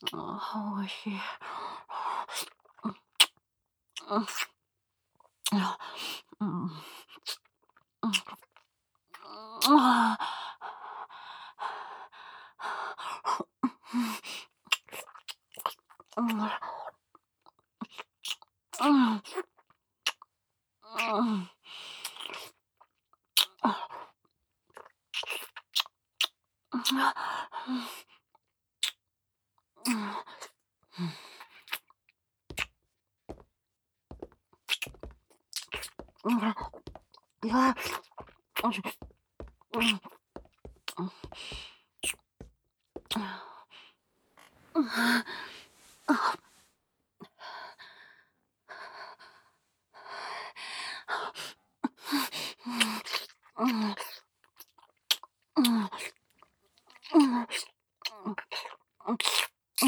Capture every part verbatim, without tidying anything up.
あ、美味しい。うん。あ、うん。うん。ああ。うん。うん。うん。うん。あ、うん。あ、うん。うん。うん。いや、うん。うん。うん。あ、うん。うん。うん。うん。うん。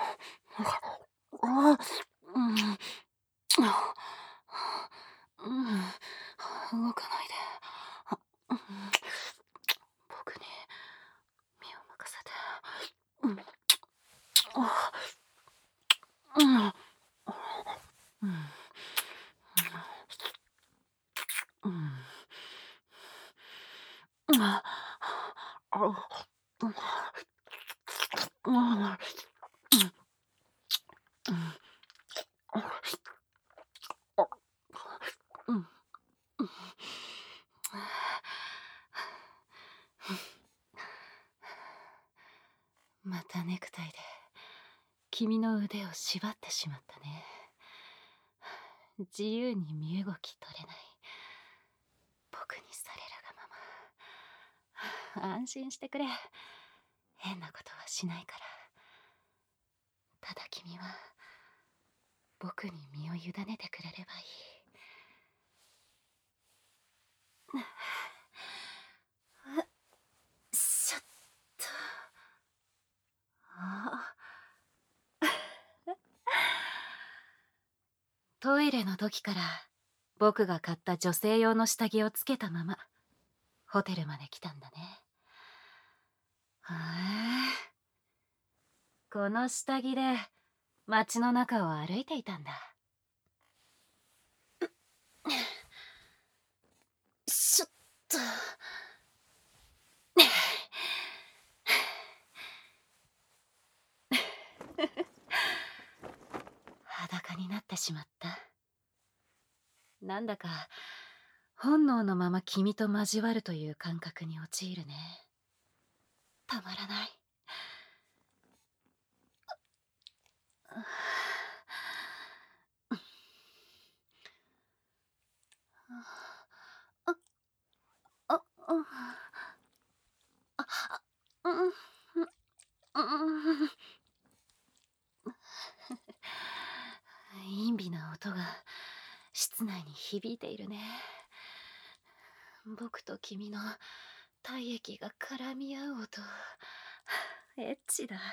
ああ、うん。あ、うん、動かないで。あ、うん、僕に身を任せて。うん。あ、うん。うん。うん。うん。あ、あ、うん。うん。うん。あ、うん。またネクタイで君の腕を縛ってしまったね。自由に身動き取れない。僕にされるがまま。安心してくれ。変なことはしないから。ただ君は僕に身を委ねてくれればいい。ちょっと。あ、トイレの時から僕が買った女性用の下着をつけたままホテルまで来たんだね。へえ、この下着で街の中を歩いていたんだ。ちょっと。裸になってしまった。なんだか本能のまま君と交わるという感覚に陥るね。たまらない。あ、あ、あ、うん、うん、うん。陰微な音が室内に響いているね。僕と君の体液が絡み合う音。エッチだ。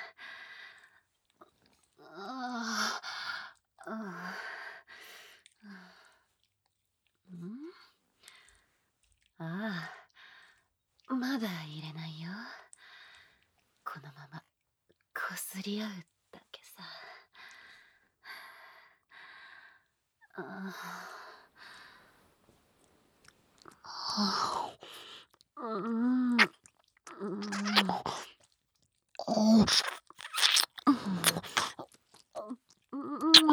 ああ、ああ、ん、ああ、まだ入れないよ。このままこすり合うだけさ。ああ、うん、うん、うん、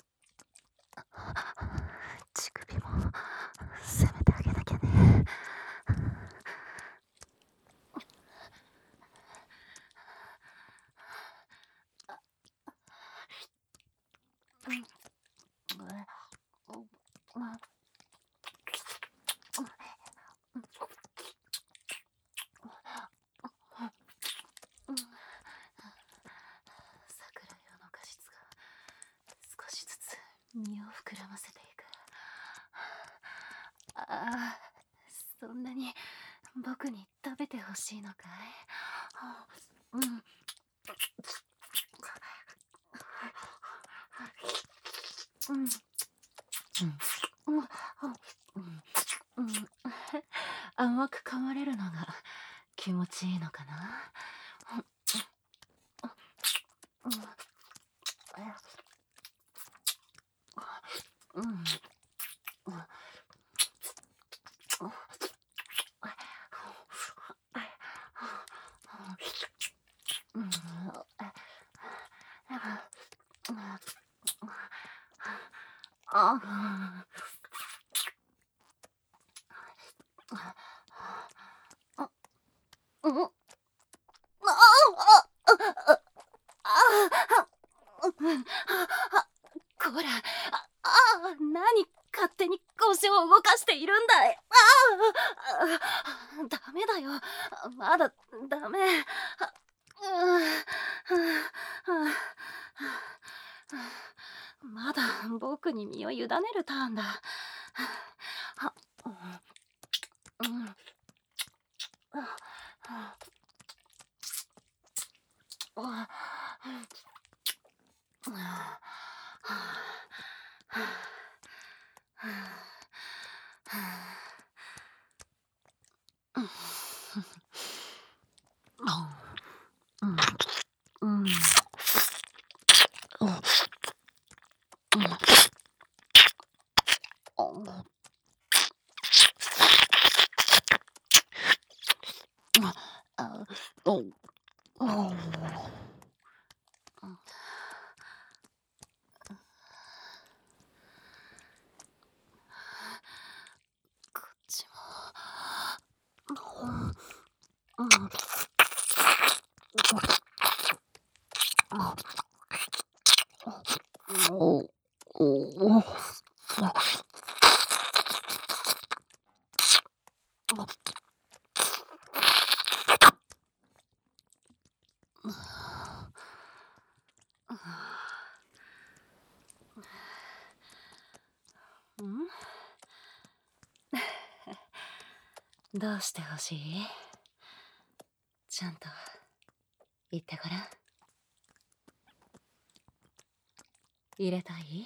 乳首も攻めてあげなきゃね。 あ、そんなに僕に食べてほしいのかい？うん。うん。うん。うん。うん。甘く噛まれるのが気持ちいいのかな？うん。うん。うん。うん。ああ。うん。ああ。ああ。こら、ああ、何勝手に腰を動かしているんだい。ああ、ダメだよ。まだダメ。まだ僕に身を委ねるターンだ。は、うん、うん、あ、うん、うん、あ、お、お、こっちも、うん、お、お、お、ん？どうしてほしい？ちゃんと言ってごらん。入れたい？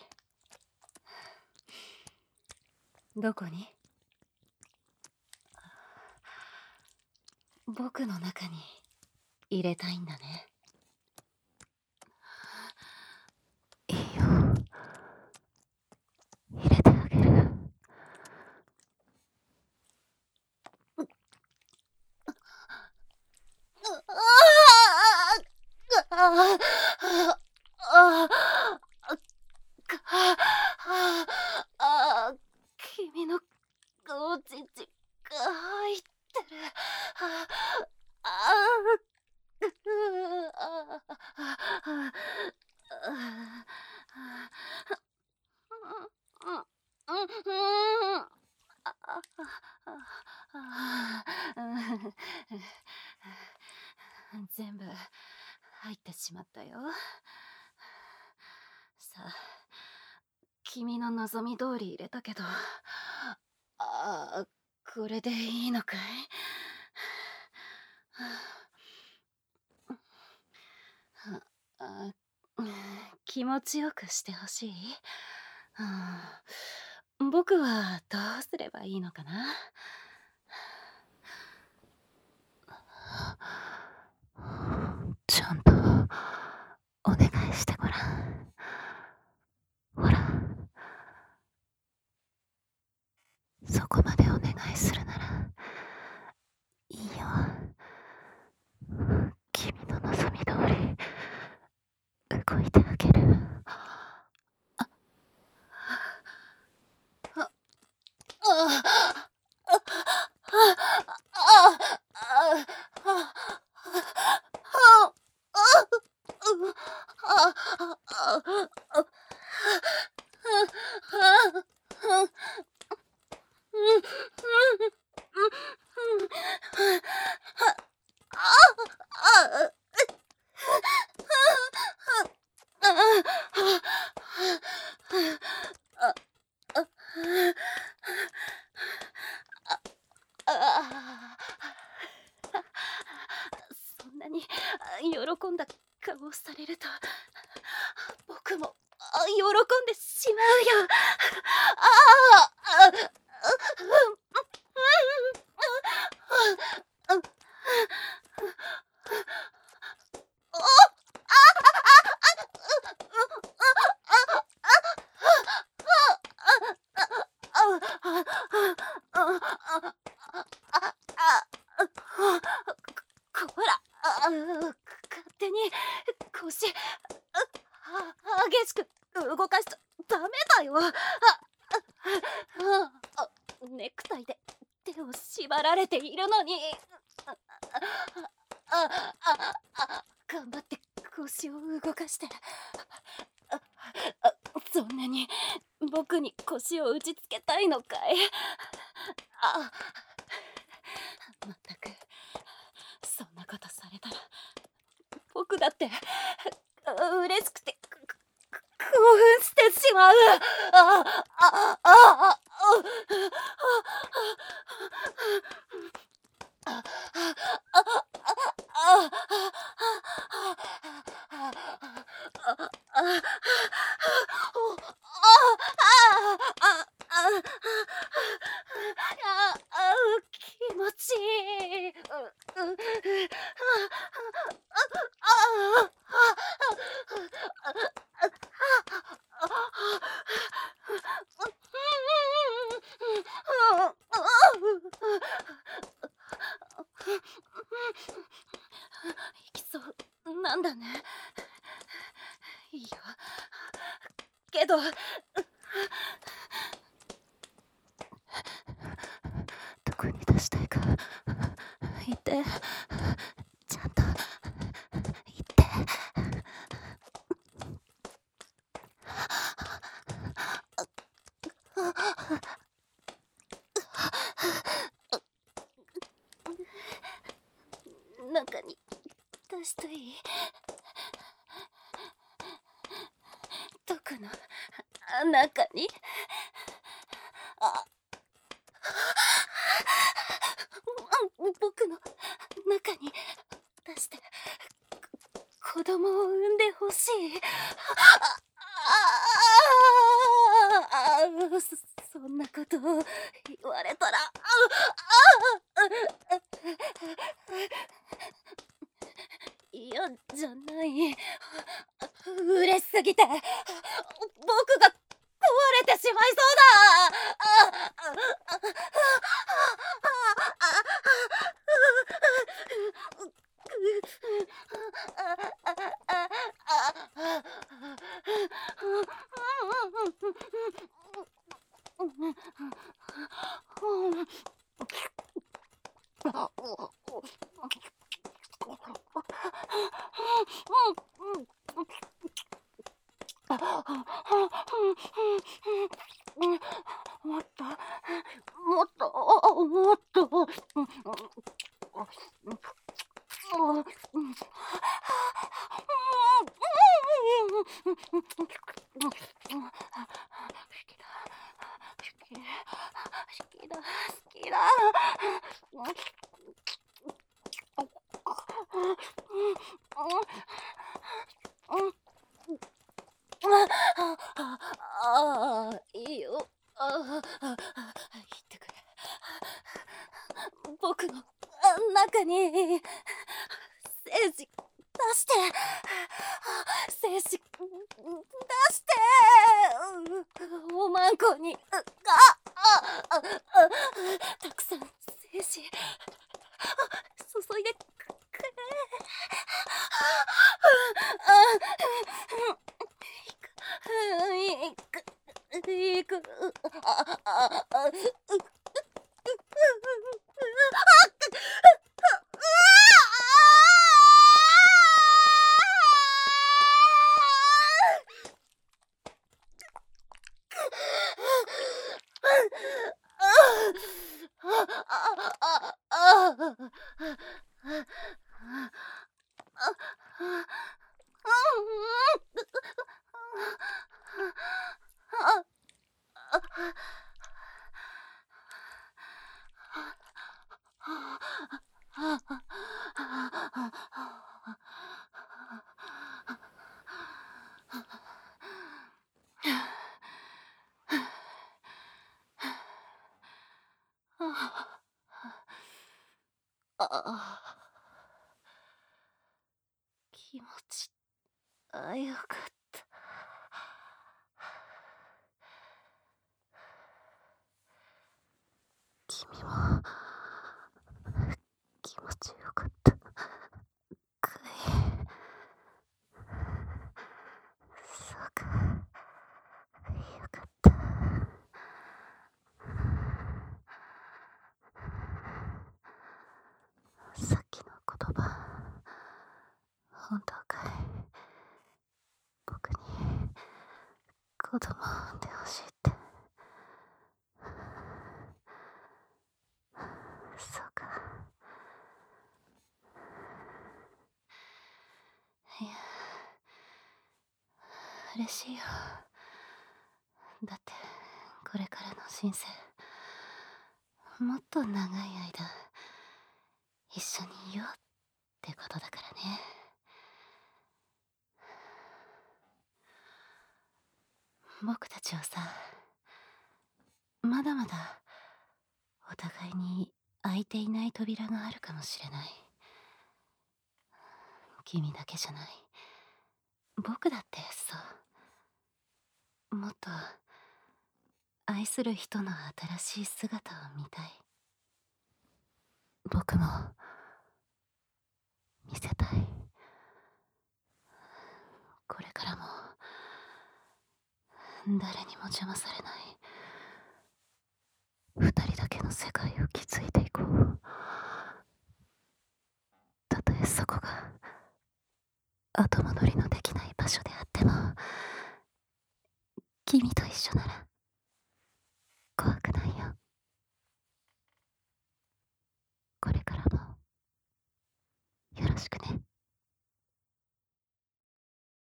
どこに？僕の中に入れたいんだね。いいよ。入れてあげる。君のお乳が入ってる。あ全部入ってしまったよ。さあ、君の望み通り入れたけど、ああ、これでいいのかい？あ、気持ちよくしてほしい？僕はどうすればいいのかな？ちゃんとお願いしてごらん。ほら、そこまでお願いするならいいよ。君の望み通り動いてあげる。あ、あ、あ、 喜んだ顔をされると僕もあ喜んでしまうよ。ああ、あ、う、うん、うん、うん、うん、こら、あ、勝手に腰、あ、激しく動かしちゃダメだよ。あ、あ、あ、ネクタイで手を縛られているのに。あ、あ、あ、あ、頑張って腰を動かして。あ、あ、そんなに僕に腰を打ちつけたいのかい。あ、まったく、そんなことされたら僕だって嬉しくて興奮してしまう。ああああ気持ちいい。いきそうなんだね。いいよ。けど、どこに出したいか言って。ちゃんと言って。中に出していい？どこの中に？あ、僕の中に出して子供を産んでほしい。あああ、そそんなことを言われたら、ああ嫌じゃない。嬉しすぎて僕が壊れてしまいそうだ。もっともっともっと好きだ好きだ。ああ、いいよ。ああ、言ってくれ。僕の中に精子出して、精子出して、おまんこに、あああたくさん精子注いでくれ。いくいくあああああ、あ、気持ち、あ、よかった。君も気持ちよかったかい。そうか、よかった。さっきの言葉、本当かい？僕に子供を産んでほしいって。そうか。いや、嬉しいよ。だってこれからの人生、もっと長い間一緒にいようってことだからね。僕たちはさ、まだまだお互いに開いていない扉があるかもしれない。君だけじゃない、僕だってそう。もっと愛する人の新しい姿を見たい。僕も見せたい。これからも誰にも邪魔されない二人